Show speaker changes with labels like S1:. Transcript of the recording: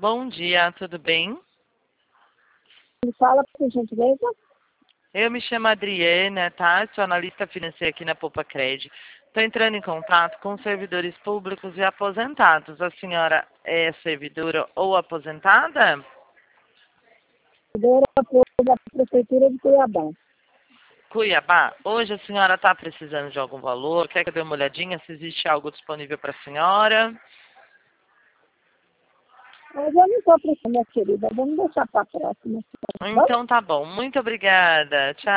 S1: Bom dia, tudo bem?
S2: Me fala, por gentileza.
S1: Eu me chamo Adriana, tá? Sou analista financeira aqui na Poupa Cred. Estou entrando em contato com servidores públicos e aposentados. A senhora é servidora ou aposentada?
S2: Da Prefeitura de Cuiabá.
S1: Cuiabá. Hoje a senhora está precisando de algum valor? Quer que eu dê uma olhadinha se existe algo disponível para a senhora?
S2: Mas eu não estou precisando, minha querida. Vamos deixar para a próxima. Tá bom?
S1: Então tá bom. Muito obrigada. Tchau.